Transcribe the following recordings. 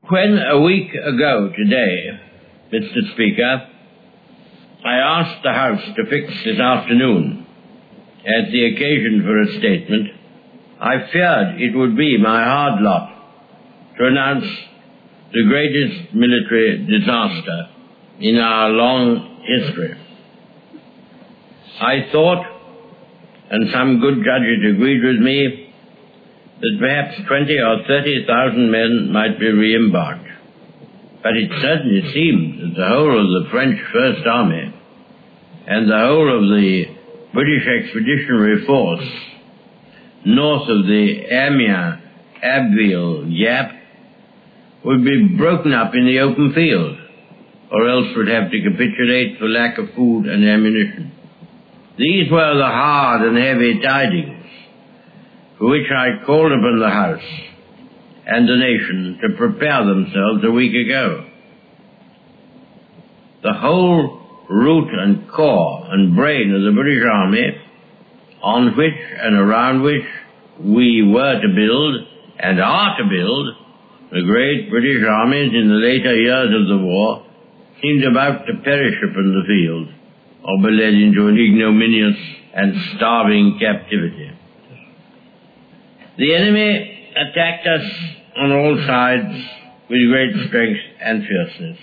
When a week ago today, Mr. Speaker, I asked the House to fix this afternoon as the occasion for a statement, I feared it would be my hard lot to announce the greatest military disaster in our long history. I thought, and some good judges agreed with me, that perhaps 20 or 30,000 men might be re-embarked. But it certainly seemed that the whole of the French First Army and the whole of the British Expeditionary Force north of the Amiens-Abbeville gap would be broken up in the open field, or else would have to capitulate for lack of food and ammunition. These were the hard and heavy tidings for which I called upon the House and the nation to prepare themselves a week ago. The whole root and core and brain of the British Army, on which and around which we were to build and are to build the great British armies in the later years of the war, seemed about to perish upon the field or be led into an ignominious and starving captivity. The enemy attacked us on all sides with great strength and fierceness,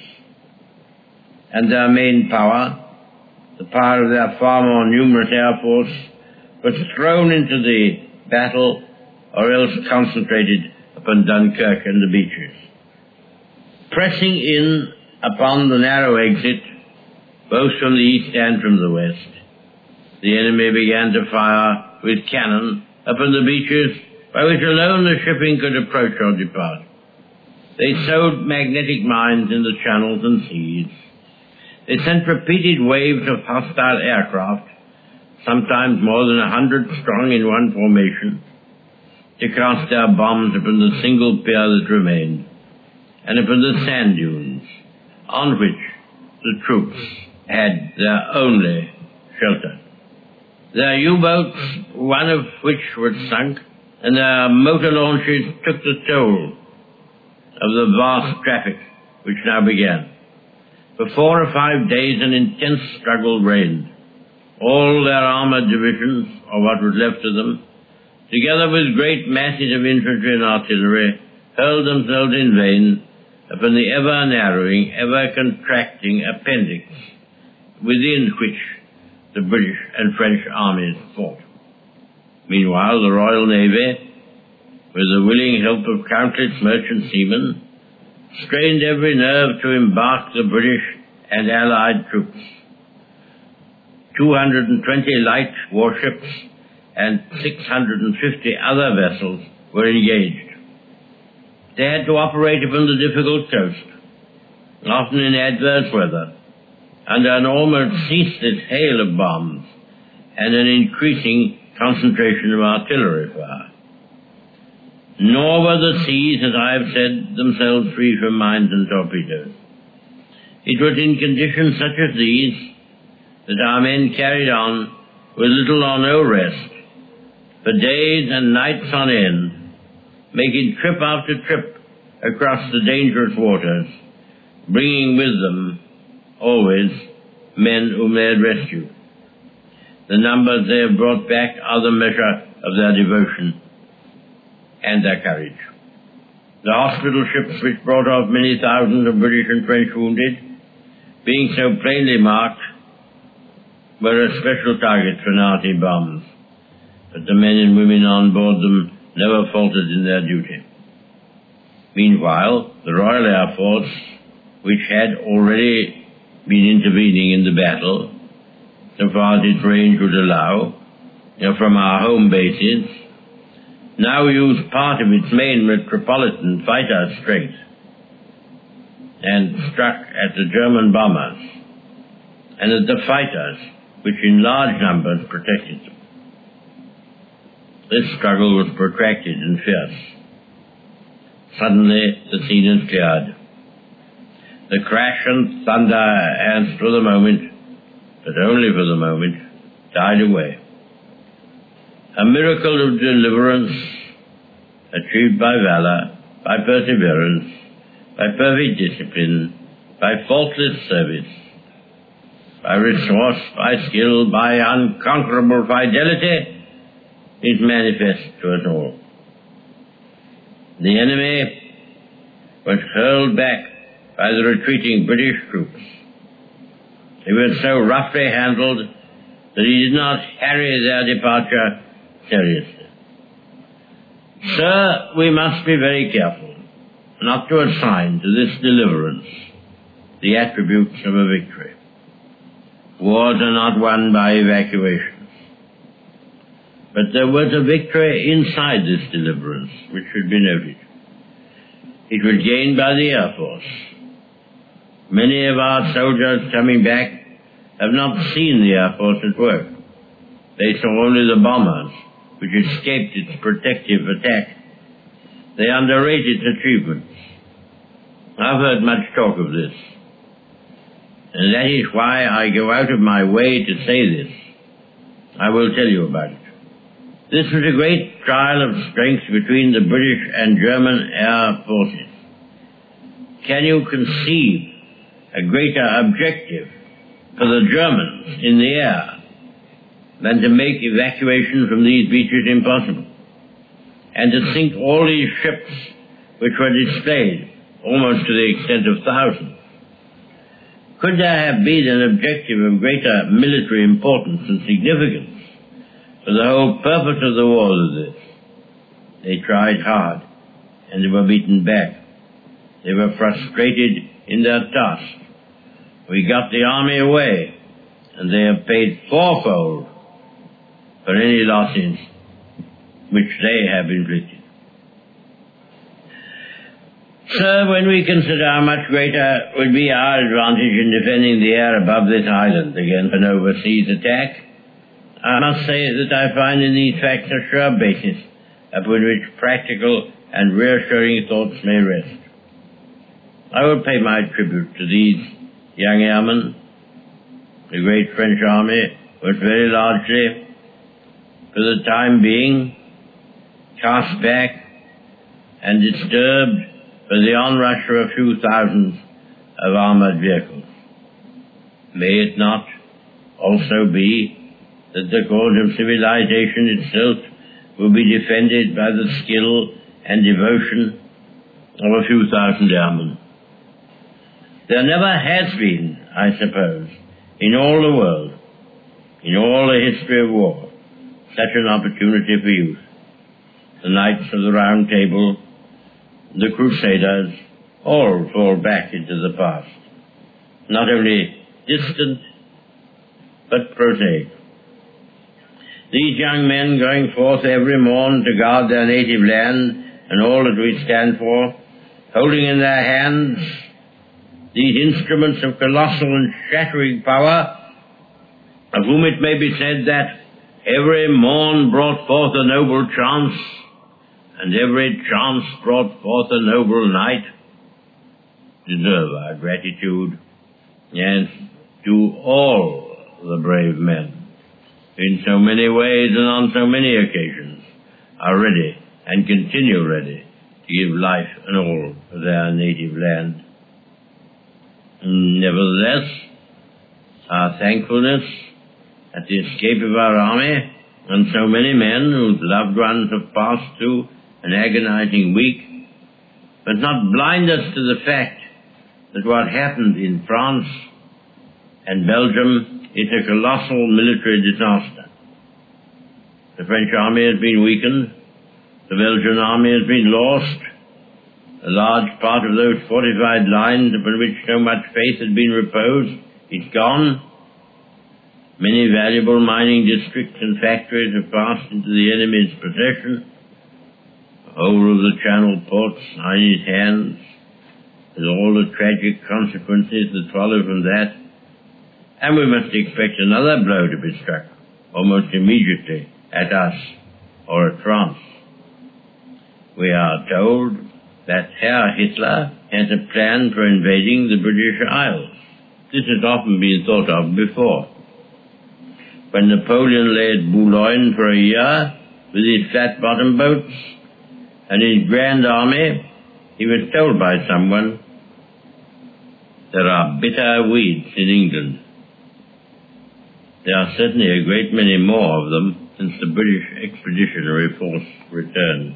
and their main power, the power of their far more numerous air force, was thrown into the battle or else concentrated upon Dunkirk and the beaches. Pressing in upon the narrow exit, both from the east and from the west, the enemy began to fire with cannon upon the beaches by which alone the shipping could approach or depart. They sowed magnetic mines in the channels and seas. They sent repeated waves of hostile aircraft, sometimes more than 100 strong in one formation, to cast their bombs upon the single pier that remained, and upon the sand dunes on which the troops had their only shelter. Their U-boats, one of which was sunk, and their motor launches took the toll of the vast traffic which now began. For 4 or 5 days an intense struggle reigned. All their armored divisions, or what was left of them, together with great masses of infantry and artillery, hurled themselves in vain upon the ever-narrowing, ever-contracting appendix within which the British and French armies fought. Meanwhile, the Royal Navy, with the willing help of countless merchant seamen, strained every nerve to embark the British and Allied troops. 220 light warships and 650 other vessels were engaged. They had to operate upon the difficult coast, often in adverse weather, under an almost ceaseless hail of bombs and an increasing concentration of artillery fire. Nor were the seas, as I have said, themselves free from mines and torpedoes. It was in conditions such as these that our men carried on with little or no rest, for days and nights on end, making trip after trip across the dangerous waters, bringing with them always men whom they had rescued. The numbers they have brought back are the measure of their devotion and their courage. The hospital ships which brought off many thousands of British and French wounded, being so plainly marked, were a special target for Nazi bombs, but the men and women on board them never faltered in their duty. Meanwhile, the Royal Air Force, which had already been intervening in the battle, so far as its range would allow, from our home bases, now used part of its main metropolitan fighter strength and struck at the German bombers and at the fighters, which in large numbers protected them. This struggle was protracted and fierce. Suddenly the scene is cleared. The crash and thunder has for the moment, but only for the moment, died away. A miracle of deliverance, achieved by valor, by perseverance, by perfect discipline, by faultless service, by resource, by skill, by unconquerable fidelity, is manifest to us all. The enemy was hurled back by the retreating British troops. They were so roughly handled that he did not harry their departure seriously. Sir, we must be very careful not to assign to this deliverance the attributes of a victory. Wars are not won by evacuations. But there was a victory inside this deliverance, which should be noted. It was gained by the Air Force. Many of our soldiers coming back have not seen the Air Force at work. They saw only the bombers, which escaped its protective attack. They underrate its achievements. I've heard much talk of this, and that is why I go out of my way to say this. I will tell you about it. This was a great trial of strength between the British and German air forces. Can you conceive a greater objective for the Germans in the air than to make evacuation from these beaches impossible, and to sink all these ships which were displayed almost to the extent of thousands? Could there have been an objective of greater military importance and significance for the whole purpose of the war than this? They tried hard, and they were beaten back. They were frustrated in their task. We got the army away, and they have paid fourfold for any losses which they have inflicted. Sir, when we consider how much greater would be our advantage in defending the air above this island against an overseas attack, I must say that I find in these facts a sure basis upon which practical and reassuring thoughts may rest. I will pay my tribute to these young airmen. The great French army was very largely, for the time being, cast back and disturbed by the onrush of a few thousands of armored vehicles. May it not also be that the cause of civilization itself will be defended by the skill and devotion of a few thousand airmen? There never has been, I suppose, in all the world, in all the history of war, such an opportunity for youth. The Knights of the Round Table, the Crusaders, all fall back into the past, not only distant, but prosaic. These young men going forth every morn to guard their native land and all that we stand for, holding in their hands these instruments of colossal and shattering power, of whom it may be said that every morn brought forth a noble chance, and every chance brought forth a noble night, deserve our gratitude, and to all the brave men, in so many ways and on so many occasions, are ready and continue ready to give life and all for their native land. Nevertheless, our thankfulness at the escape of our army and so many men whose loved ones have passed through an agonizing week must not blind us to the fact that what happened in France and Belgium is a colossal military disaster. The French army has been weakened, the Belgian army has been lost, a large part of those fortified lines upon which so much faith had been reposed is gone. Many valuable mining districts and factories have passed into the enemy's possession. The whole of the Channel ports are in his hands, with all the tragic consequences that follow from that. And we must expect another blow to be struck almost immediately at us or at France. We are told that Herr Hitler has a plan for invading the British Isles. This has often been thought of before. When Napoleon lay at Boulogne for a year with his flat-bottom boats and his grand army, He was told by someone, there are bitter weeds in England. There are certainly a great many more of them since the British Expeditionary Force returned.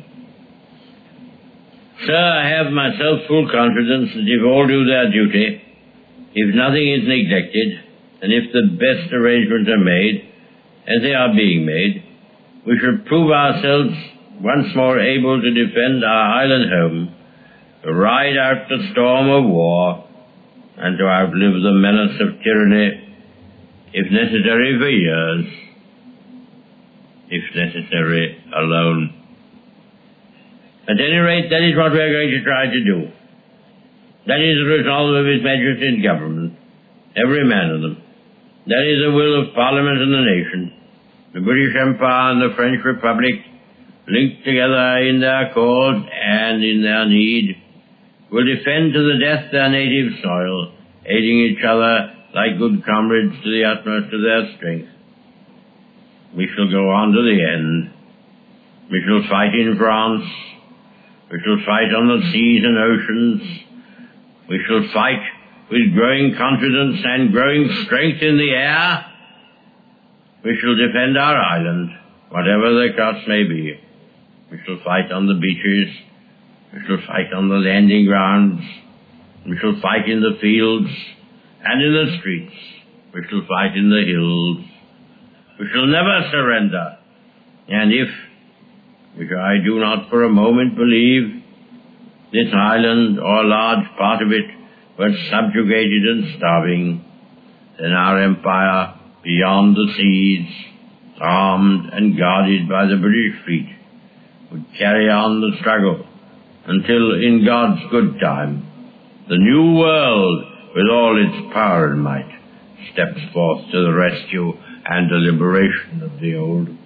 Sir, I have myself full confidence that if all do their duty, if nothing is neglected, and if the best arrangements are made, as they are being made, we shall prove ourselves once more able to defend our island home, to ride out the storm of war, and to outlive the menace of tyranny, if necessary for years, if necessary alone. At any rate, that is what we are going to try to do. That is the resolve of His Majesty's government, every man of them. That is the will of Parliament and the nation. The British Empire and the French Republic, linked together in their cause and in their need, will defend to the death their native soil, aiding each other like good comrades to the utmost of their strength. We shall go on to the end. We shall fight in France. We shall fight on the seas and oceans. We shall fight with growing confidence and growing strength in the air. We shall defend our island, whatever the cost may be. We shall fight on the beaches. We shall fight on the landing grounds. We shall fight in the fields and in the streets. We shall fight in the hills. We shall never surrender. And if, which I do not for a moment believe, this island or a large part of it were subjugated and starving, then our empire beyond the seas, armed and guarded by the British fleet, would carry on the struggle until, in God's good time, the new world, with all its power and might, steps forth to the rescue and the liberation of the old.